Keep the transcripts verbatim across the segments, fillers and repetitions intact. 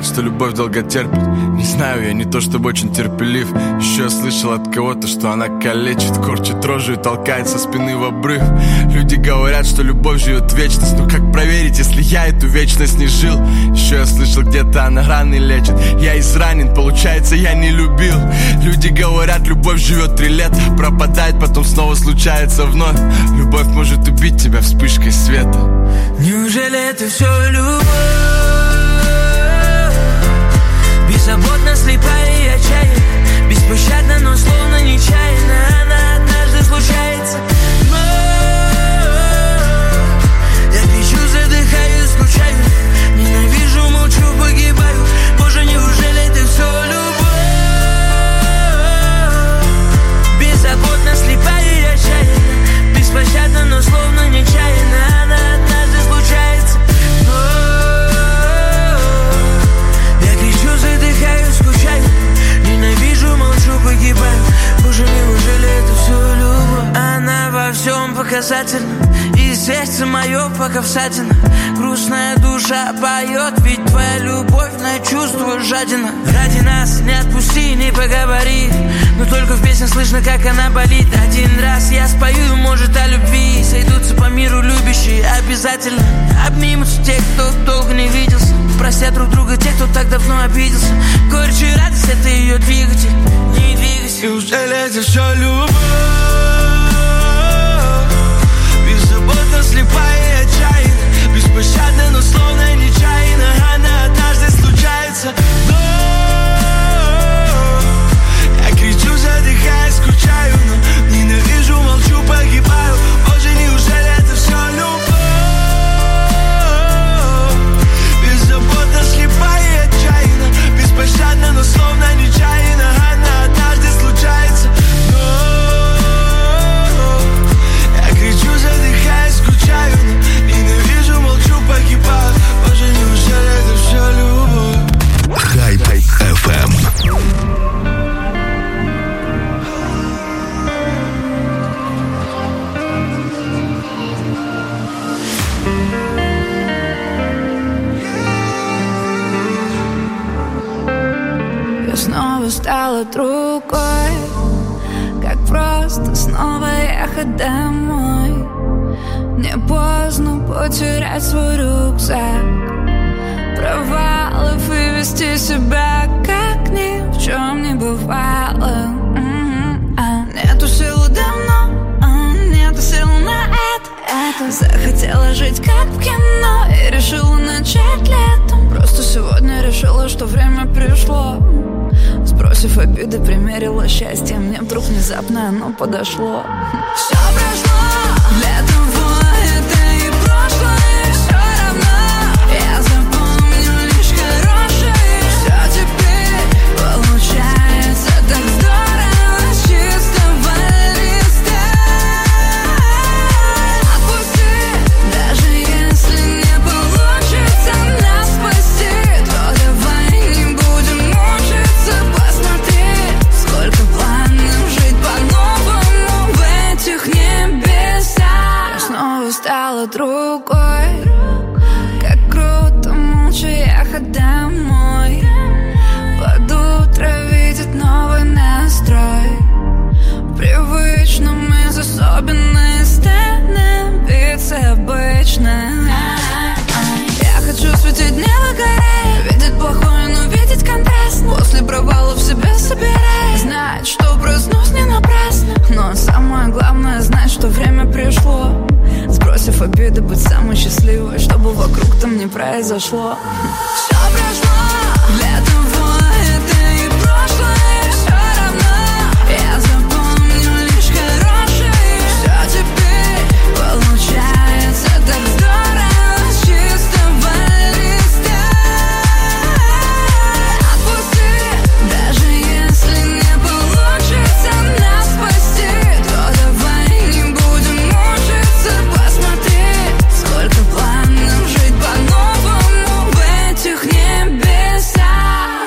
говорят, что любовь долго терпит. Не знаю, я не то чтобы очень терпелив. Еще я слышал от кого-то, что она калечит, корчит рожу и толкает со спины в обрыв. Люди говорят, что любовь живет вечность. Но как проверить, если я эту вечность не жил? Еще я слышал, где-то она раны лечит. Я изранен, получается, я не любил. Люди говорят, любовь живет три лета, пропадает, потом снова случается вновь. Любовь может убить тебя вспышкой света. Неужели это все любовь? Беззаботно, слепая и отчаянна, беспощадна, но словно нечаянно. Она однажды случается. Но я кричу, задыхаюсь, скучаю, ненавижу, молчу, погибаю. Боже, неужели это все любовь? Беззаботно, слепая и отчаянна, беспощадна, но словно нечаянно. Она однажды случается. Но я кричу, задыхаюсь, скучаю, ненавижу, молчу, погибаю. Боже, неужели это все любовь? Она во всем показательна, и сердце мое пока всадина. Грустная душа поет, ведь твоя любовь на чувство жадина. Ради нас не отпусти, не поговори, но только в песне слышно, как она болит. Один раз я спою, может, о любви. Сойдутся по миру любящие, обязательно обнимутся те, кто долго не виделся. Простят друг друга те, кто так давно обиделся. Горечь и радость — это ее двигатель. Не двигайся. Неужели это все любовь? Беззаботно, слепая и отчаянна, беспощадна, но словно нечаянно. Она однажды случается. Но я кричу, задыхаясь, скучаю, но ненавижу, молчу, погибаю. Боже, неужели это все любовь? Беззаботно, слепая и отчаянна, беспощадна, но словно нечаянно. Она однажды случается. Но я кричу, задыхаясь, скучаю, но ненавижу, молчу, погибаю. Боже, неужели это все любовь? Хайп эф эм. Я снова стала другой, как просто снова ехать домой. Не поздно потерять свой рюкзак провалов и вести себя, как ни в чем не бывало. М-м-м. А нету сил давно, а нету сил на это, это. Захотела жить как в кино и решила начать летом. Просто сегодня решила, что время пришло. Сбросив обиды, примерила счастье. Мне вдруг внезапно оно подошло. Все прошло, для того это и прошлое. Все равно я запомню лишь хорошее. Все теперь получается так здорово с чистого листа. Отпусти, даже если не получится нас спасти, то давай не будем мучиться. Посмотри, сколько планов жить по-новому в этих небесах. Я снова стала другой, как круто молча ехать домой. Под утро видеть новый настрой. В привычном из особенной становиться обычно. Я хочу светить небо горей, видеть плохое, но видеть контраст. После провалов себя собирай, знать, что проснусь не напрасно. Но самое главное знать, что время пришло. Сбросив обиды, быть самой счастливой, чтобы вокруг там не произошло. Все прошло, для того это и прошлое. Все равно я запомню лишь хорошее. Все теперь получается так здорово с чистого листа. Отпусти, даже если не получится нас спасти, то давай не будем мучиться. Посмотри, сколько планов жить по-новому в этих небесах.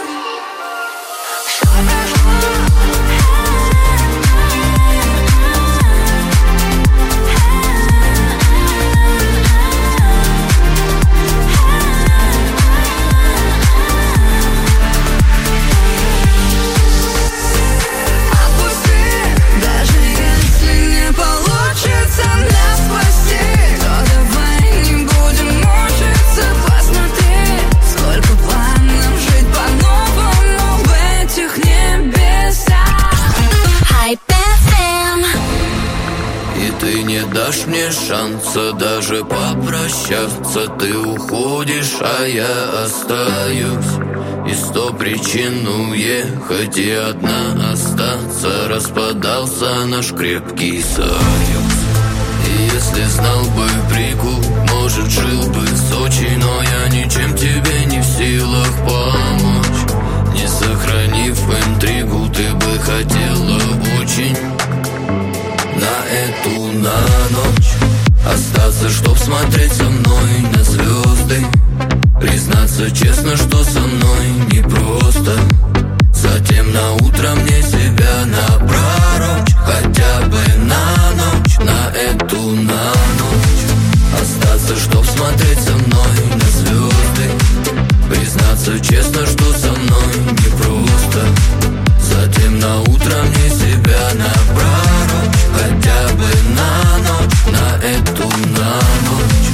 мне шанса даже попрощаться. Ты уходишь, а я остаюсь. И сто причин уехать и одна остаться. Распадался наш крепкий союз. И если знал бы прикол, может, жил бы в Сочи. Но я ничем тебе не в силах помочь. Не сохранив интригу, ты бы хотела очень на эту, на ночь остаться, чтоб смотреть со мной на звезды. Признаться честно, что со мной непросто. Затем на утро мне себя напророчь. Хотя бы на ночь, на эту, на ночь остаться, чтоб смотреть со мной на звезды. Признаться честно, что со мной непросто. Затем на утро мне себя напророчь. Хотя бы на ночь, на эту, на ночь.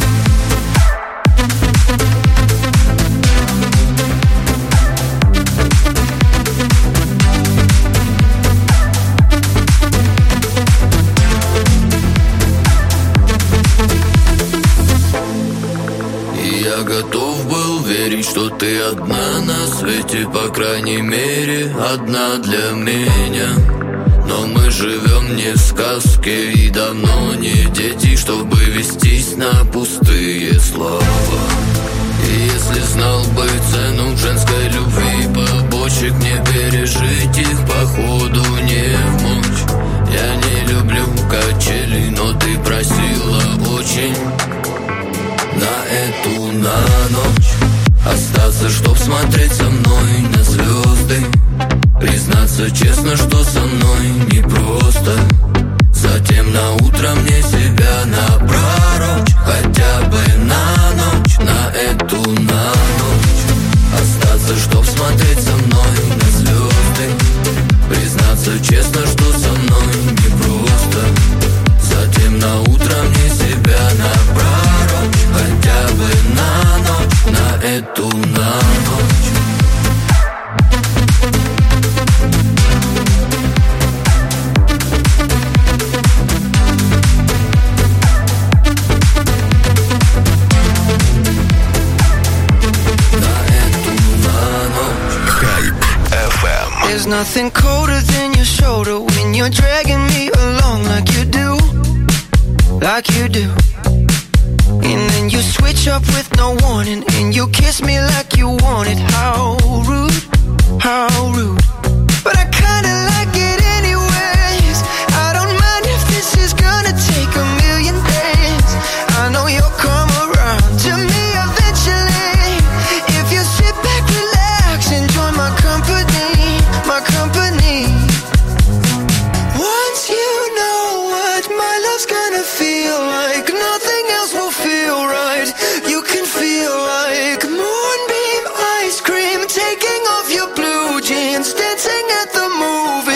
Я готов был верить, что ты одна на свете, по крайней мере, одна для меня. Но мы живем не в сказке и давно не дети, чтобы вестись на пустые слова. И если знал бы цену женской любви, побочек не пережить их, походу не мочь. Я не люблю качели, но ты просила очень на эту, на ночь остаться, чтоб смотреть со мной на звезды. Признаться честно, что со мной непросто. Затем на утро мне себя напророчь. Хотя бы на ночь, на эту, на ночь остаться, чтоб смотреть со мной на звезды. Признаться честно, что со мной непросто. Затем на утро мне себя напророчь. Хотя бы на ночь, на эту, на ночь. There's nothing colder than your shoulder when you're dragging me along like you do, like you do. And then you switch up with no warning and you kiss me like you want it. How rude, how rude. But I kinda like it anyways. I don't mind if this is gonna take a million days. I know you'll come around to me eventually. If you sit back, relax, enjoy my company, my company. Once you know what my love's gonna feel like, nothing else will feel right. You can feel like moonbeam ice cream, taking off your blue jeans, dancing at the movie.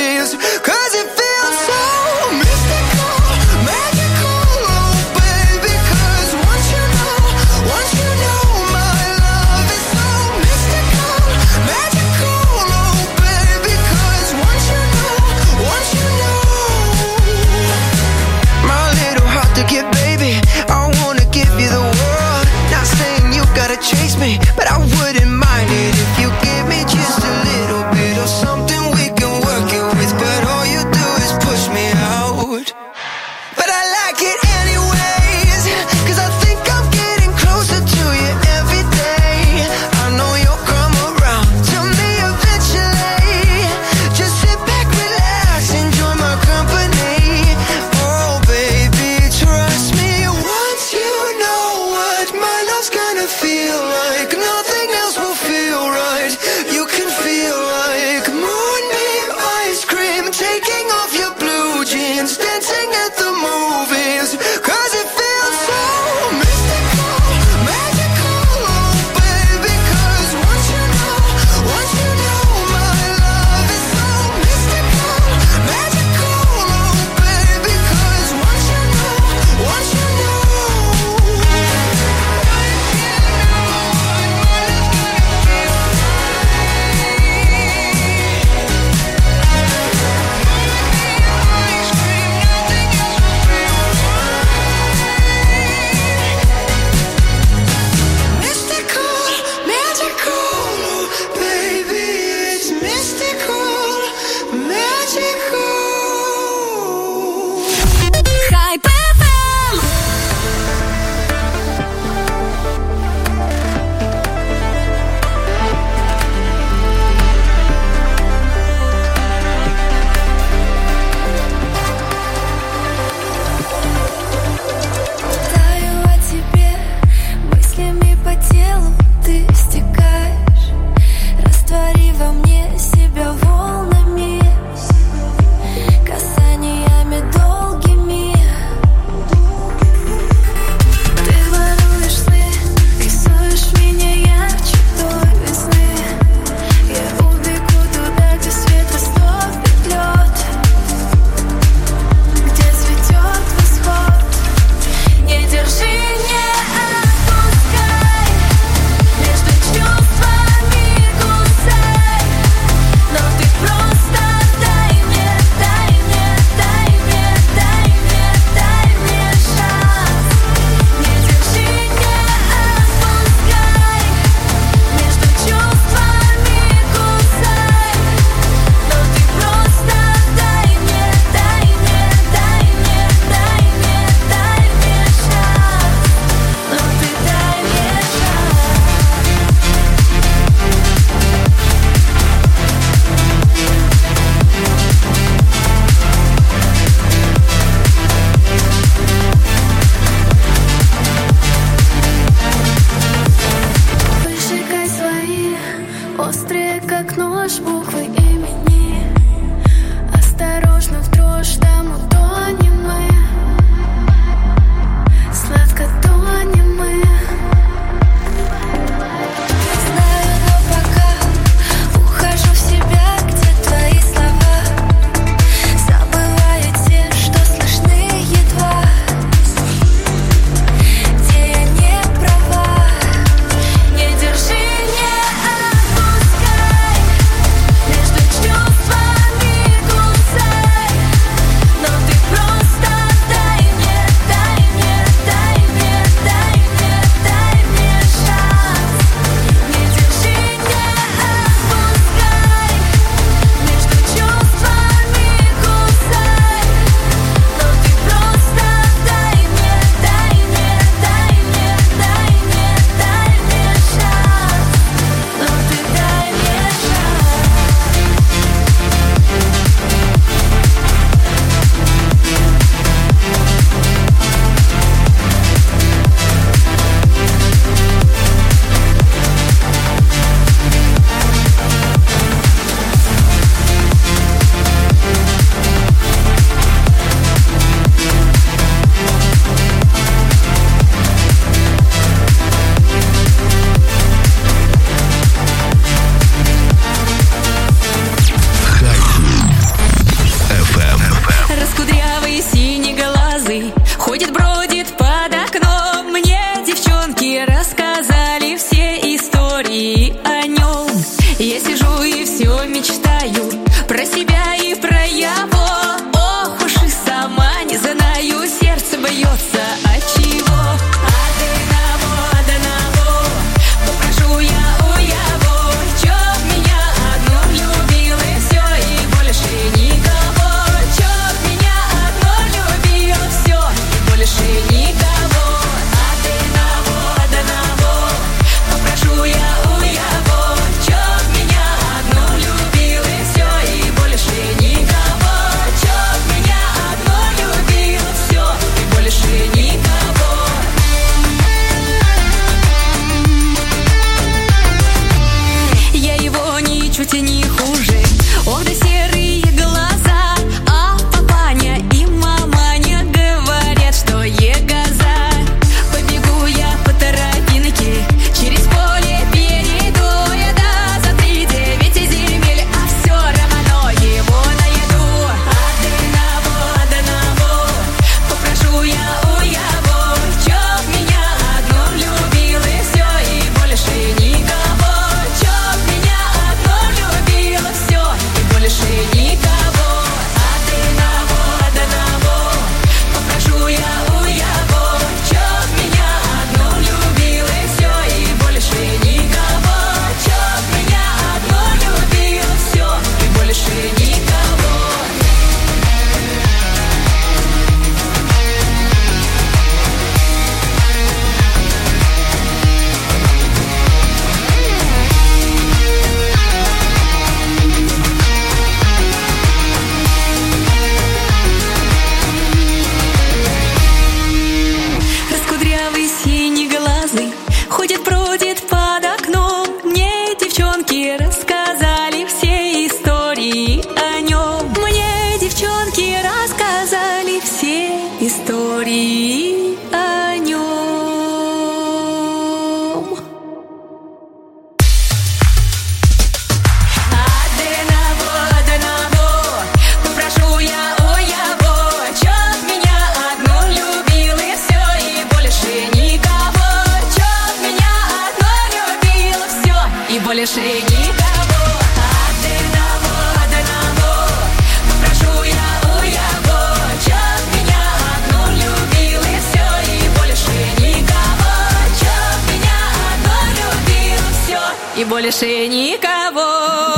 и больше никого.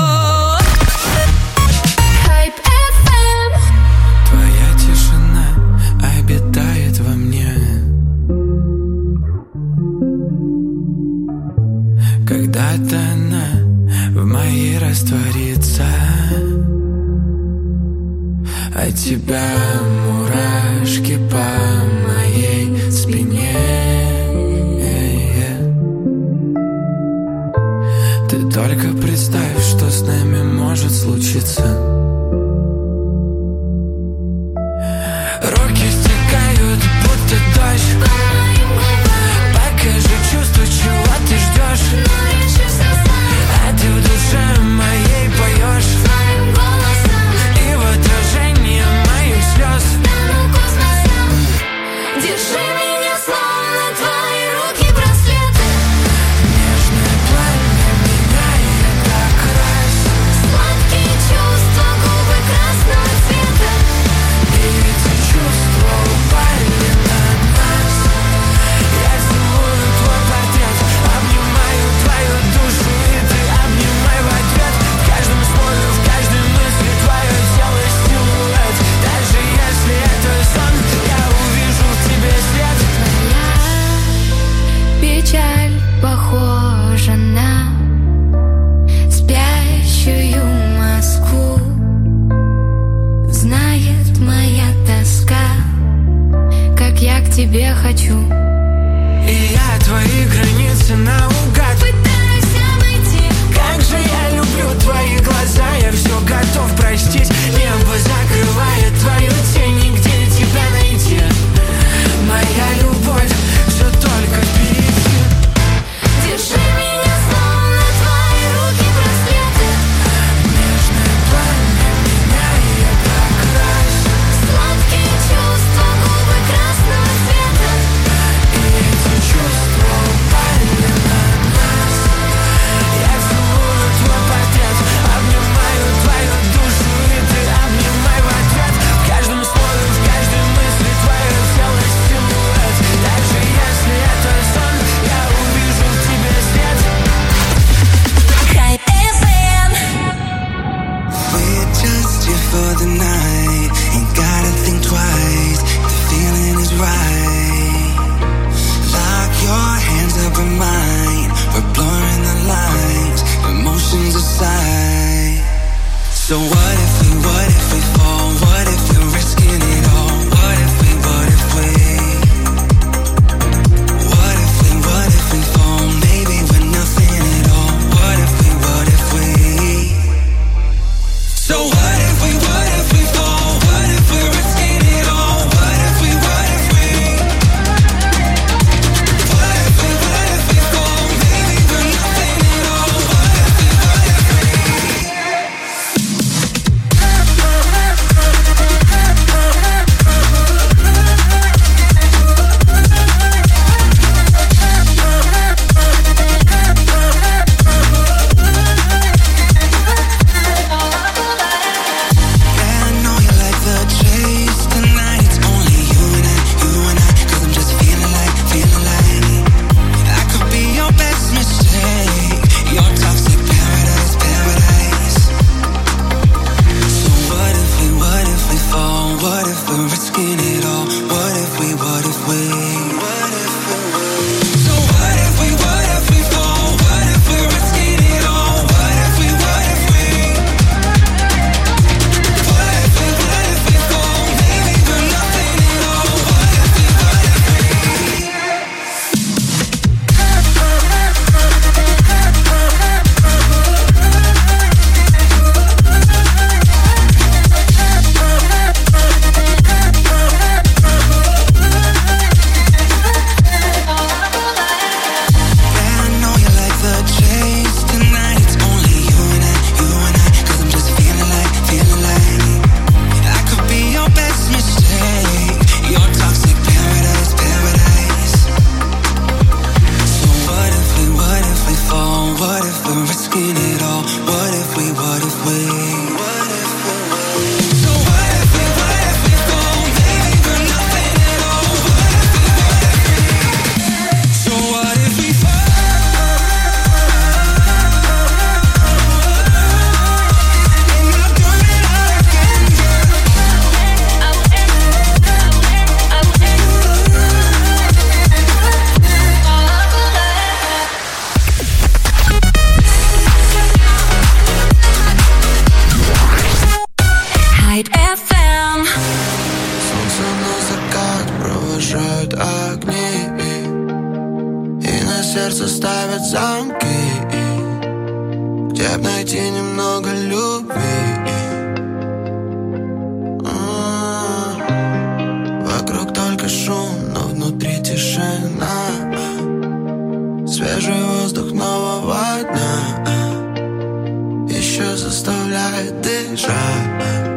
Твоя тишина обитает во мне. Когда-то она в моей растворится. От тебя мурашки по моей спине. Ты только представь, что с нами может случиться. Руки стекают, будто дождь. Покажи чувство, чего ты ждешь. А ты в душе моей поешь. И в отражении моих слез. Держи меня, словно твои руки браслеты. Нежное пламя меняет окрас. Сладкие чувства, губы красного цвета. И эти чувства упали на нас. Я целую твой портрет, обнимаю твою душу, и ты обнимай в ответ. В каждом слове, в каждой мысли твое тело силуэт. Даже если это сон, я увижу в тебе свет. Печаль похожа на спящую Москву. Знает моя тоска, как я к тебе хочу. И я твои границы наугад Пытаюсь обойти. Как же я люблю твои глаза, я все готов простить. Небо закрывает твою тень, нигде тебя найти. Моя любовь все только впереди. Держи меня, словно твои руки браслеты. Нежное пламя меняет окрас. Сладкие чувства, губы красного цвета. И эти чувства упали на нас. сердце ставят замки, где б найти немного любви. Вокруг только шум, но внутри тишина. Свежий воздух нового дня еще заставляет дышать.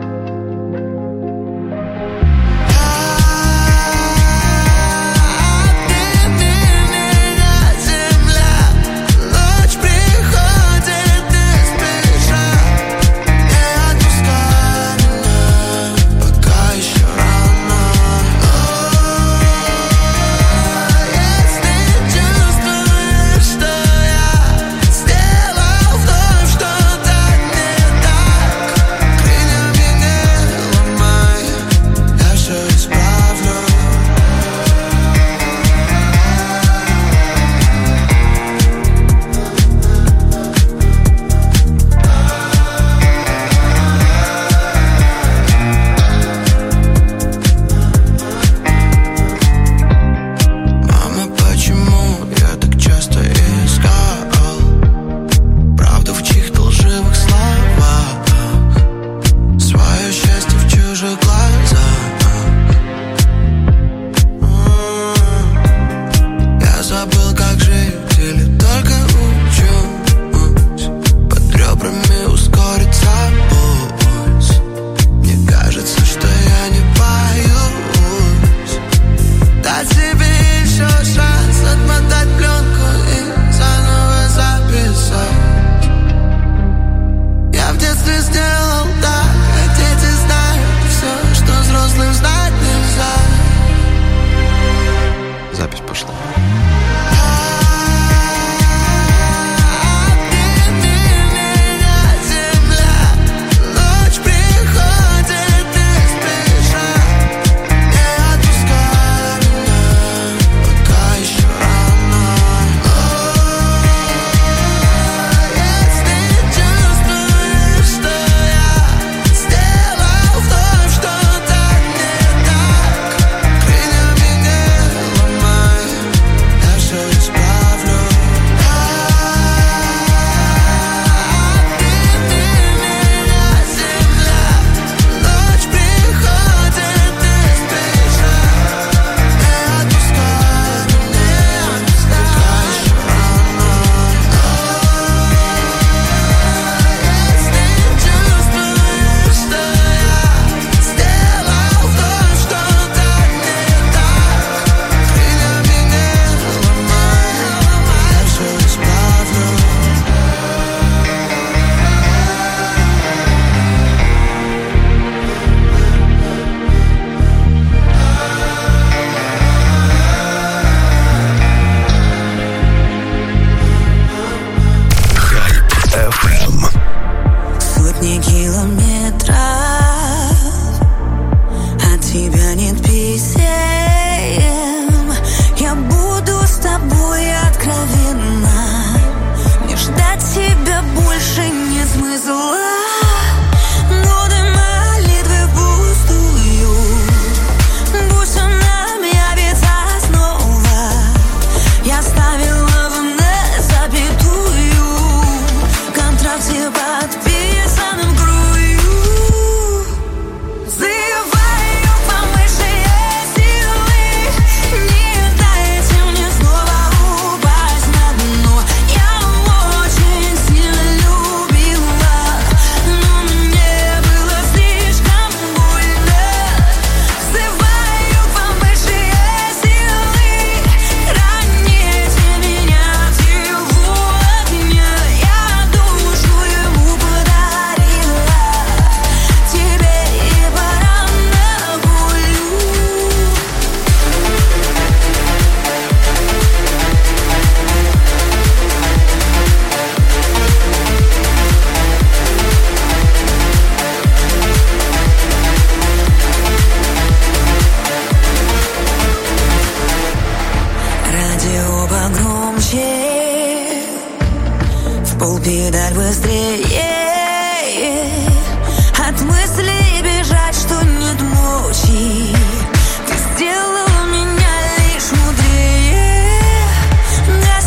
полпедаль быстрее. От мыслей бежать, что нет мочи. Ты сделал меня лишь мудрее.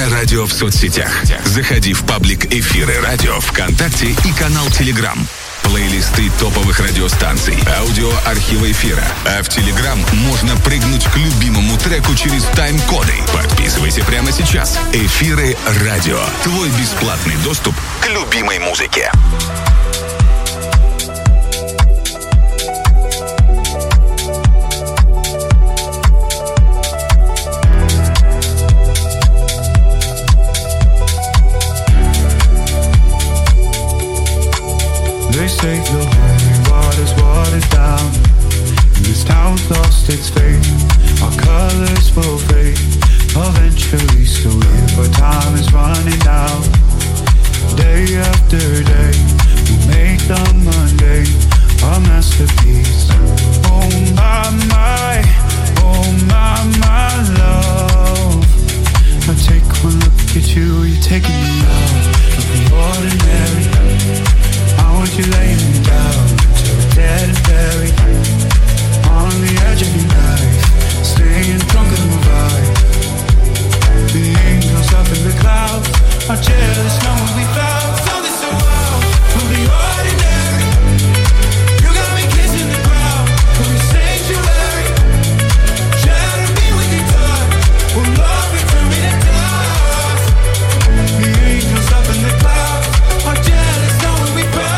Радио в соцсетях. Заходи в паблик Эфиры Радио ВКонтакте и канал Телеграм. Плейлисты топовых радиостанций, аудиоархивы эфира. А в Телеграм можно прыгнуть к любимому треку через тайм-коды. Подписывайся прямо сейчас. Эфиры Радио. Твой бесплатный доступ к любимой музыке. They say the holy water's watered down, and this town's lost its faith. Our colors will fade eventually, so if our time is running out, day after day, we'll make the Monday a masterpiece. Oh my, my, oh my, my love. I take one look at you, you're taking me out of the ordinary. I want you laying me down till we're dead and buried, on the edge of your knife, staying drunk in the vibe. The angels up in the clouds are jealous knowing we found something so wild from the ordinary. You got me kissing the ground from your sanctuary. Shatter me with your touch, will love return me to dust. The angels up in the clouds are jealous knowing we found.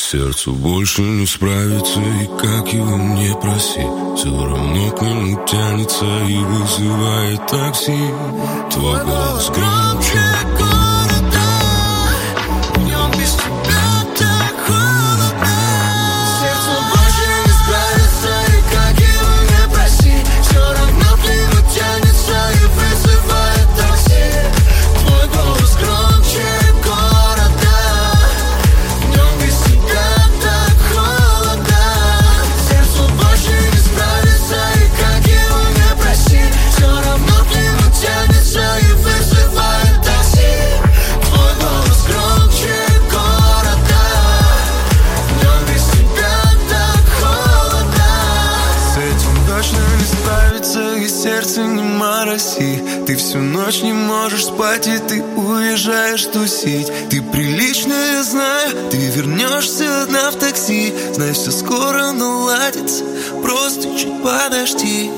Сердцу больше не справиться, и как его не проси, все равно к нему тянется и вызывает такси. Твой голос громче города, в нем без тебя так холодно. Сердцу больше не справится, и как его не проси, все равно к нему тянется и вызывает такси. Твой голос громче города, в нем без тебя так холодно. Сердцу больше не справится, и как его не проси, все равно к нему тянется и вызывает такси. Твой голос громче города, в нем без тебя так холодно. С этим точно не справится, и сердце не мороси. Ты всю ночь не можешь спать, и ты уезжаешь тусить. Ты приличная, я знаю, ты вернешься одна в такси. Знай, все скоро наладится, просто чуть подожди.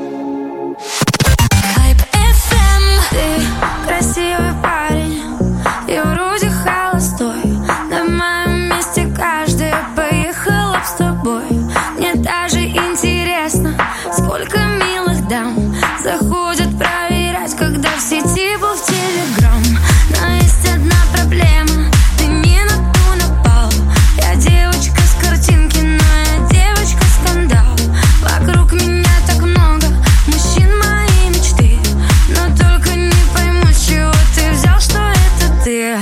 Хайп эф эм. Ты красивый парень, и вроде холостой. На моем месте каждая поехала б с тобой. Мне даже интересно, сколько милых дам заходят проверять, когда в сети был в Телеграм. Но есть одна проблема, ты не на ту напал. Я девочка с картинки, но я девочка-скандал. Вокруг меня так много мужчин моей мечты, но только не пойму, с чего ты взял, что это ты.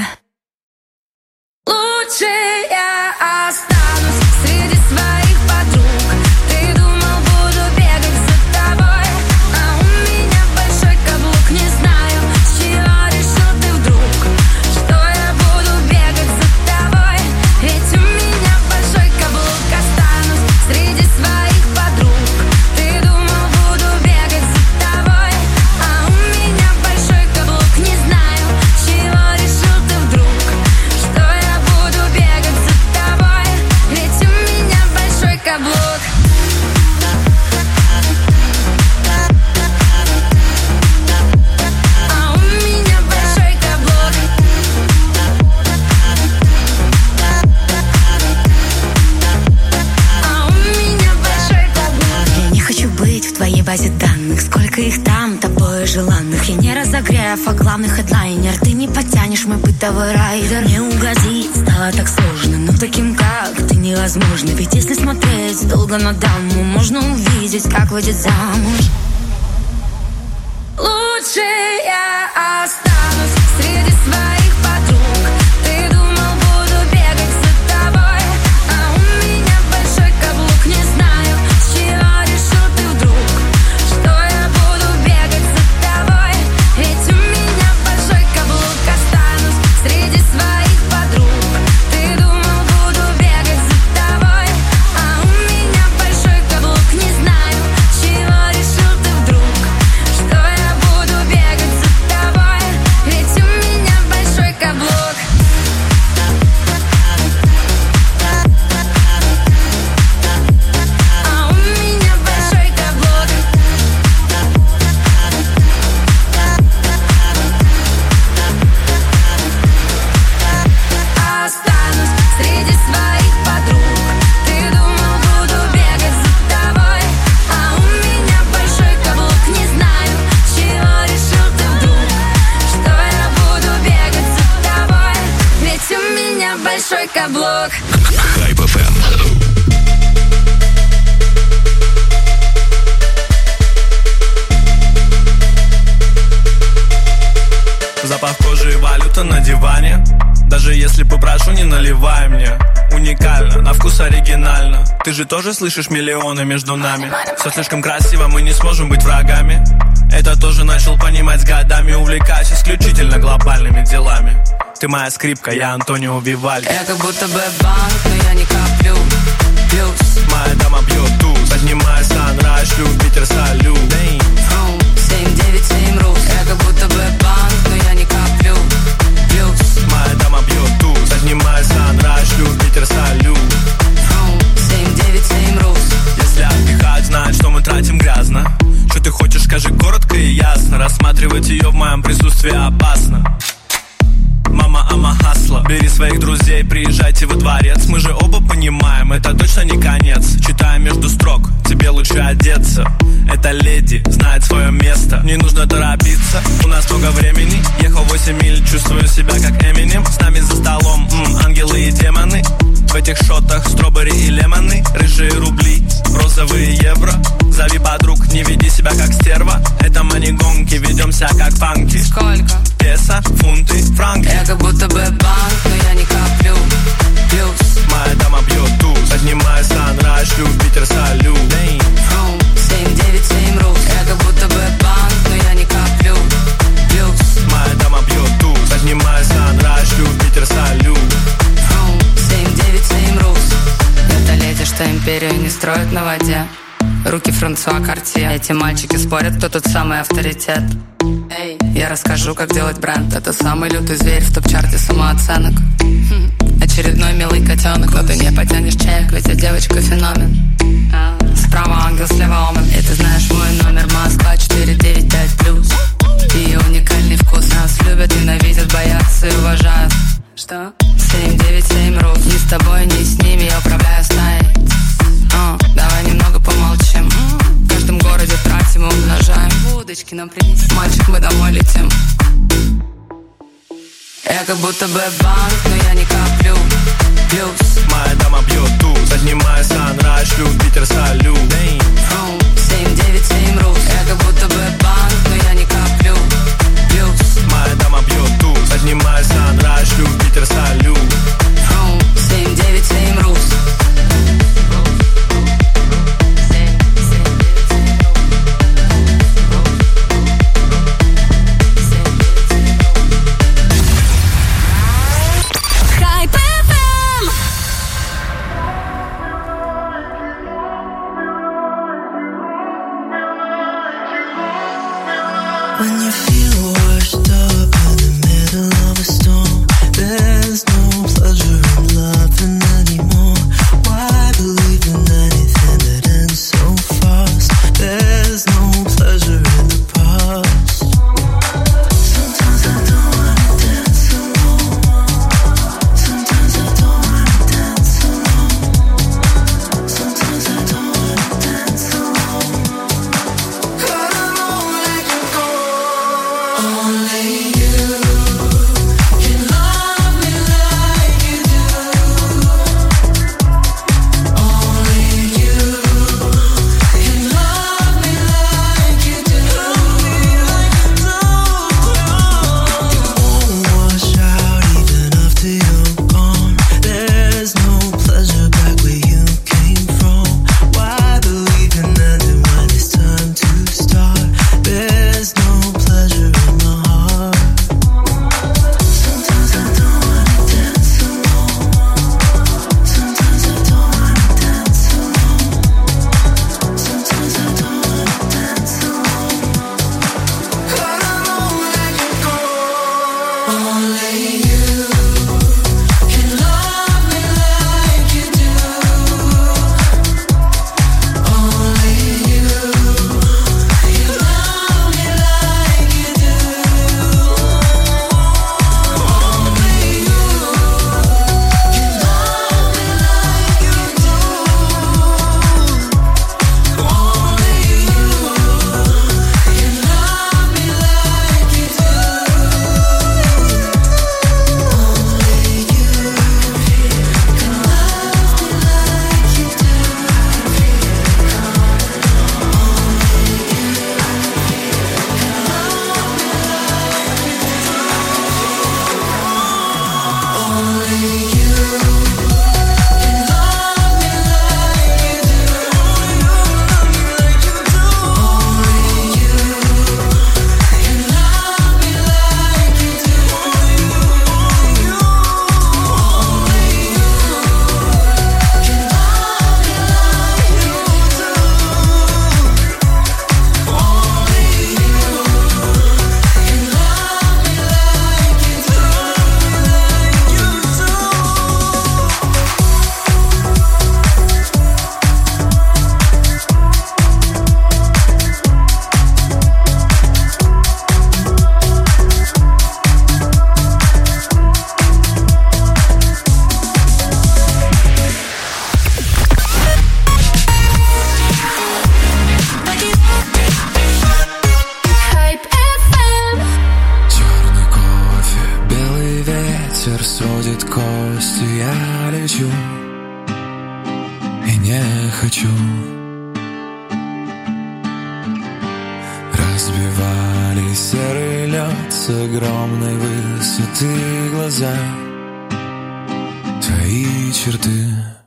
Лучше я останусь среди своих подруг. Ты думал, буду бегать за тобой, а у меня большой каблук. Не знаю, с чего решил ты вдруг, что я буду бегать за тобой. Ведь у меня большой каблук. Останусь среди своих подруг. Ты думал, буду бегать за тобой, а у меня большой каблук. Не знаю, с чего решил ты вдруг, что я буду бегать за тобой. Ведь у меня большой каблук. А у меня большой каблук. А у меня большой каблук. Я не хочу быть в твоей базе данных. Сколько их там, тобой желанных. Я не разогрев, а главный хедлайнер. Ты не потянешь мой бытовой райдер. Не угодить стало так сложно, но таким как ты невозможно. Ведь если смотреть долго на даму, можно увидеть, как выйдет замуж. Лучше я останусь среди своих подруг. Ты думал, буду бегать за тобой, а у меня большой каблук. Не знаю, с чего решил ты вдруг, что я буду бегать за тобой. Ведь у меня большой каблук. Останусь среди своих подруг. Ты думал, буду бегать за тобой, а у меня большой каблук. Не знаю, с чего решил ты вдруг, что я буду бегать за тобой. Ведь у меня большой каблук. А у меня большой каблук. Останусь среди своих подруг. Ты думал, буду бегать за тобой, а у меня большой каблук. Не знаю, с чего решил ты вдруг, что я буду бегать за тобой. Ведь у меня большой каблук. Хайп эф эм. Запах кожи и валюта на диване. Даже если попрошу, не наливай мне. Уникально, на вкус оригинально. Ты же тоже слышишь миллионы между нами. Все слишком красиво, мы не сможем быть врагами. Это тоже начал понимать с годами. Увлекаюсь исключительно глобальными делами. Ты моя скрипка, я Антонио Вивальди. Я как будто бы банк, но я не коплю. Плюс моя дама бьет туз. Поднимаю санрайз, шлю в Питер салют. семь девять семь рус. Я как будто бы банк, но я не коплю. Плюс моя дама бьет туз. Поднимаю санрайз, шлю в Питер салют. семь девять семь рус. Если отдыхать, знать, что мы тратим грязно. Что ты хочешь, скажи коротко и ясно. Рассматривать ее в моем присутствии опасно. Мама, ама, хасла. Бери своих друзей, приезжайте красивый дворец. Мы же оба понимаем, это точно не конец. Читаем между строк, тебе лучше одеться. Эта леди знает свое место, не нужно торопиться, у нас много времени. Ехал восемь миль, чувствую себя как Эминем. С нами за столом м, ангелы и демоны. В этих шотах стробери и лемоны. Рыжие рубли, розовые евро. Зови подруг, не веди себя как стерва. Это мани-гонки, ведемся как панки. Сколько? Песо, фунты, франки. Я как будто бы банк, но я не коплю. Плюс моя дама бьет туз. Поднимаю санрайз, шлю в Питер салют. семь девять семь рус. Я как будто бы банк, но я не коплю. Плюс моя дама бьет туз. Поднимаю санрайз, шлю в Питер салют. семь девять семь рус. Это леди, что империю не строит на воде. Руки Франсуа Картье. Эти мальчики спорят, кто тут самый авторитет. Эй, я расскажу, как делать бренд. Это самый лютый зверь в топ-чарте самооценок. Хм. Очередной милый котенок, но ты не потянешь чек, ведь я девочка феномен. Справа ангел, слева омен. И ты знаешь мой номер, Москва четыре девять пять плюс. Ее уникальный вкус нас любят, ненавидят, боятся и уважают. Что? семь девять семь рус. Ни с тобой, ни с ними я управляю стаей. uh, Давай немного помолчим. В каждом городе тратим и умножаем. Удочки нам принеси. Мальчик, мы домой летим. Я как будто бы банк, но я не коплю. Плюс моя дама бьет туз. Поднимаю санрайз, шлю в Питер салют. семь девять семь рус. Я как будто бы банк, но я не коплю. Плюс моя дама бьет туз. Поднимаю санрайз, шлю в Питер салют. семь девять семь рус. не хочу. Разбивали серый лед с огромной высоты глаза, твои черты.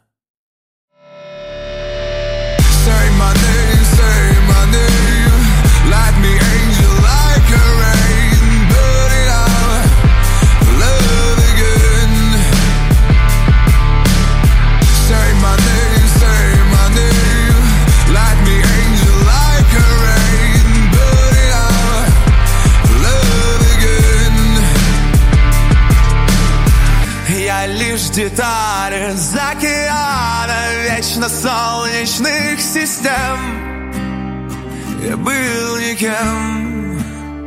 Say my name, say my name, light me angel like a rain, burn it out, love again. Say my name, say my name, light me angel like a rain, burn it out, love again. Я лишь детали с океана вечно солнечных систем. Я был никем.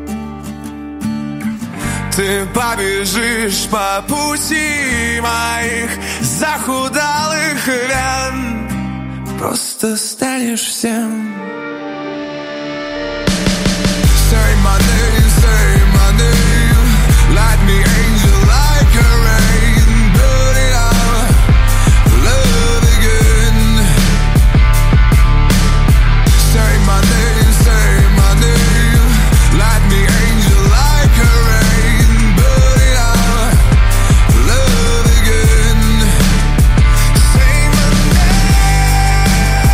Ты побежишь по пути моих захудалых вен, просто станешь всем. Say my name, say my name, light me angel like a rain, burn it out, love again. Say my name, say my name, light me angel like a rain, burn it out, love again. Say my name,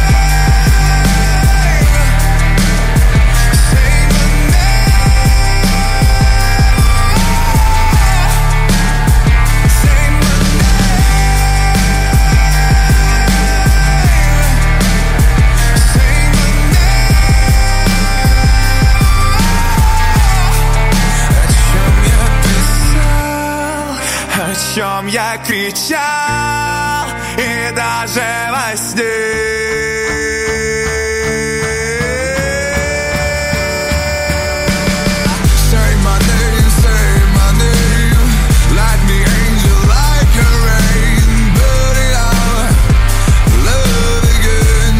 say my name, say my о чем я кричал, и даже во сне. Say my name, say my name, light me angel like a rain, burn it out, love again.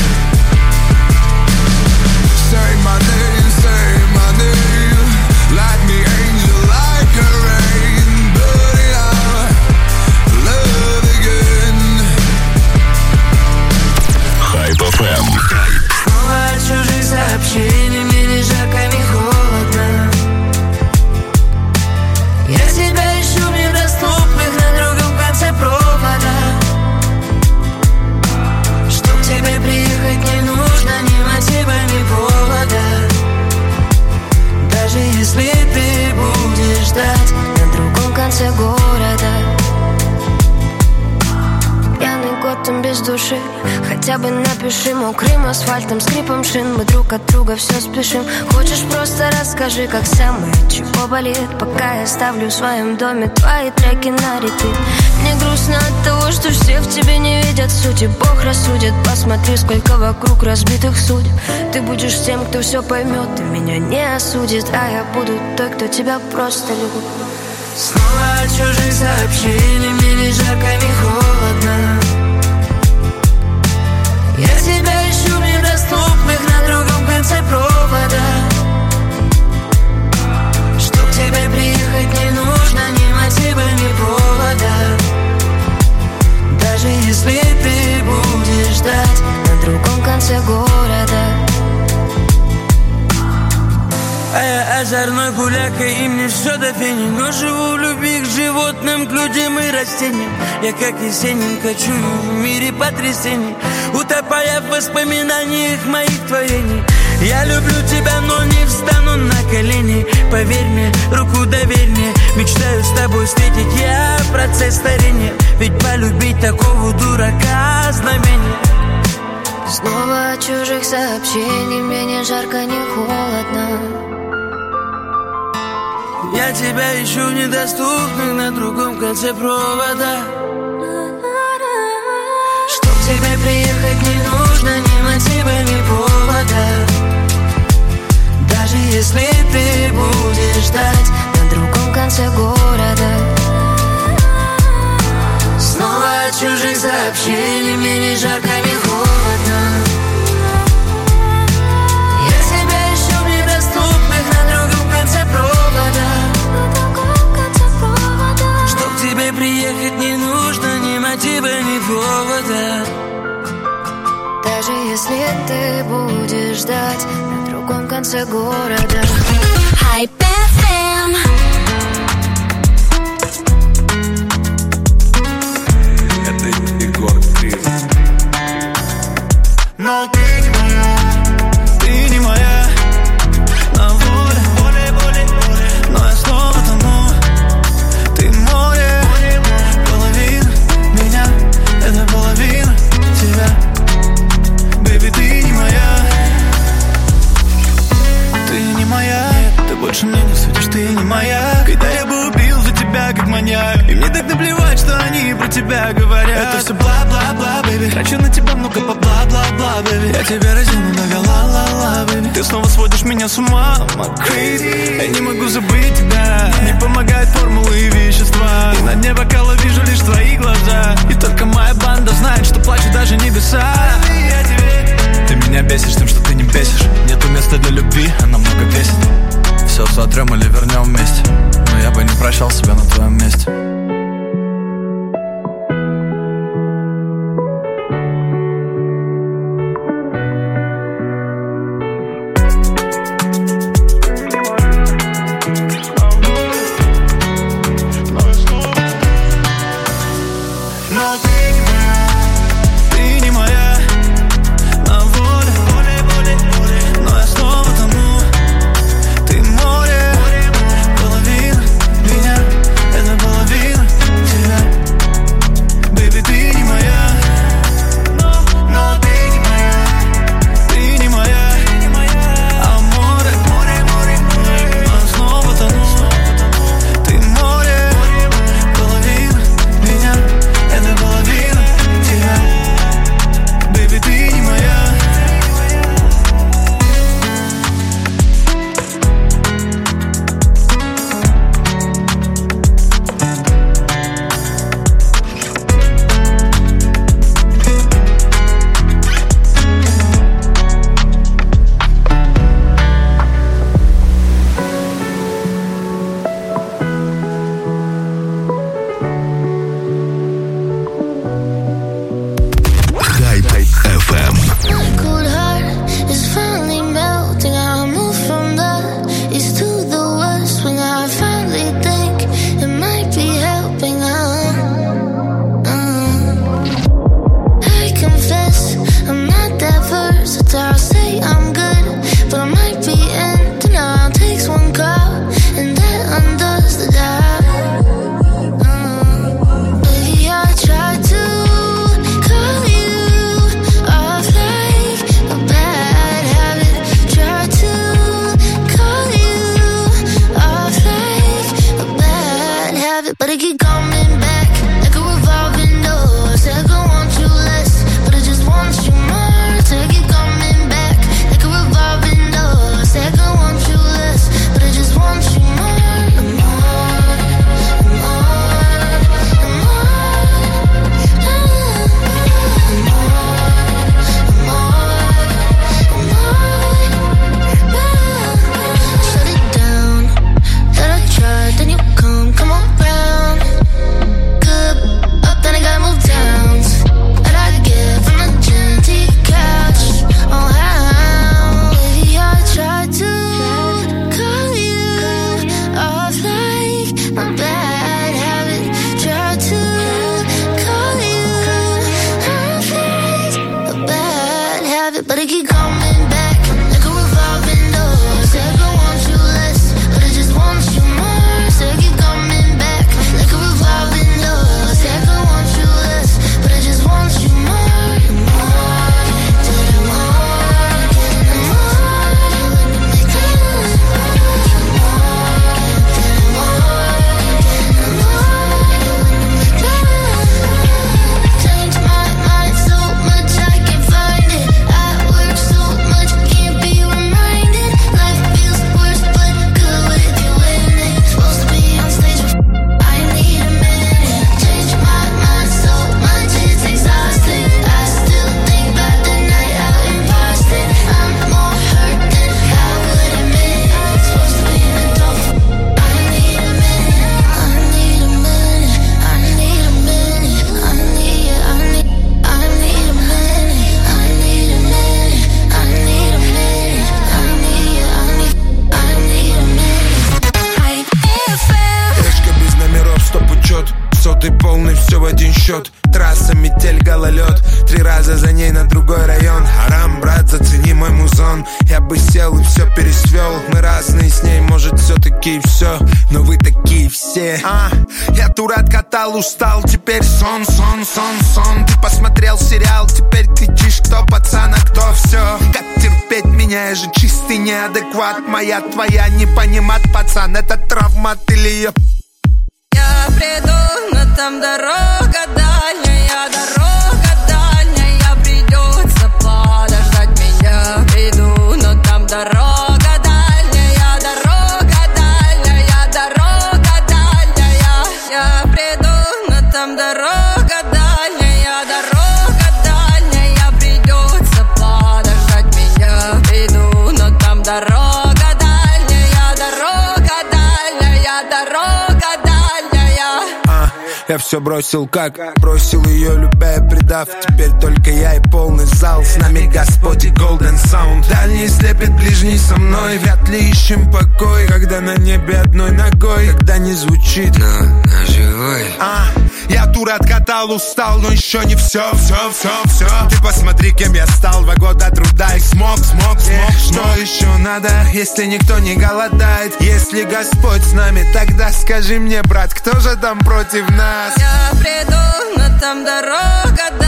Say my name, say my name, light me angel like a rain, burn it out, love again. Хайп эф эм. Снова от чужих сообщений мне ни жарко, ни холодно. Я тебя ищу в недоступных на другом конце провода. Чтоб к тебе приехать не нужно ни мотива, ни повода. Даже если ты будешь ждать на другом конце города. Пьяный год, он без души. Хотя бы напиши мокрым асфальтом, скрипом шин. Мы друг от друга все спешим. Хочешь, просто расскажи, как самое, чего болит. Пока я ставлю в своем доме твои треки на репит. Мне грустно от того, что все в тебе не видят сути. Бог рассудит, посмотри, сколько вокруг разбитых судеб. Ты будешь тем, кто все поймет и меня не осудит. А я буду той, кто тебя просто любит. Снова от чужих сообщений мне ни жарко, ни холодно. Я тебя ищу в недоступных на другом конце провода. Чтоб к тебе приехать не нужно ни мотива, ни повода. Даже если ты будешь ждать на другом конце города. А я озорной гуляка, и мне все до фени. Но живу в любви к животным, к людям и растениям. Я как Есенин кочую в мире потрясений, утопая в воспоминаниях моих творений. Я люблю тебя, но не встану на колени. Поверь мне, руку доверь мне. Мечтаю с тобой встретить я процесс старения. Ведь полюбить такого дурака знамение. Снова от чужих сообщений мне ни жарко, ни холодно. Я тебя ищу в недоступных на другом конце провода. Чтоб к тебе приехать не нужно ни мотива, ни повода. Даже если ты будешь ждать на другом конце города. Снова от чужих сообщений мне ни жарко, ни холодно. Я тебя ищу в недоступных на другом конце провода. Чтоб к тебе приехать не нужно ни мотива, ни повода. даже если ты будешь ждать на другом конце города. Hype эф эм. Это Егор Крид. Но ты не моя, ты не моя. На воле, воле, воле, воле. Но я снова тону. Ты море, половина меня, это половина тебя. Бэйби, ты не моя. Ты не моя. Ты больше мне не светишь, ты не моя. Когда я бы убил за тебя, как маньяк. И мне так наплевать, что они про тебя говорят. Это все бла-бла-бла, бэйби. Трачу на тебя много по бла-бла-бла, бэйби. Я тебя разину много ла-ла-ла, бэйби. Ты снова сводишь меня с ума, I'm crazy. Я не могу забыть тебя. Не помогают формулы и вещества. И на дне бокала вижу лишь твои глаза. И только моя банда знает, что плачут даже небеса. Ты меня бесишь тем, что ты не бесишь. Нету места для любви, она много весит. Все сотрем или вернем вместе. Но я бы не прощал себя на твоем месте. So счет. Трасса, метель, гололед. Три раза за ней на другой район. Арам, брат, зацени мой музон. Я бы сел и все пересвел. Мы разные с ней, может все-таки и все. Но вы такие все. А, я тур откатал, устал. Теперь сон, сон, сон, сон. Ты посмотрел сериал, теперь кричишь, кто пацан, а кто все. Как терпеть меня, я же чистый неадекват. Моя, твоя, не понимать, пацан. Это травма или ее... Я приду, но там дорога дальняя, дорога дальняя, придется подождать меня. Приду, но там дорога дальняя, дорога дальняя, дорога дальняя. Я приду, но там дорога дальняя, дорога дальняя, придется подождать меня. Приду, но там дорога дальняя, дорога дальняя, дорога. Я все бросил как бросил ее, любя и предав. Теперь только я и полный зал. С нами Господь и Golden Sound. Дальний слепит, ближний со мной. Вряд ли ищем покой, когда на небе одной ногой. Когда не звучит, но на живой. А, я тур откатал, устал, но еще не все, все, все, все. Ты посмотри, кем я стал. Два года труда и смог, смог, смог. Эх, что еще надо, если никто не голодает? Если Господь с нами, тогда скажи мне, брат, кто же там против нас? Я приду, но там дорога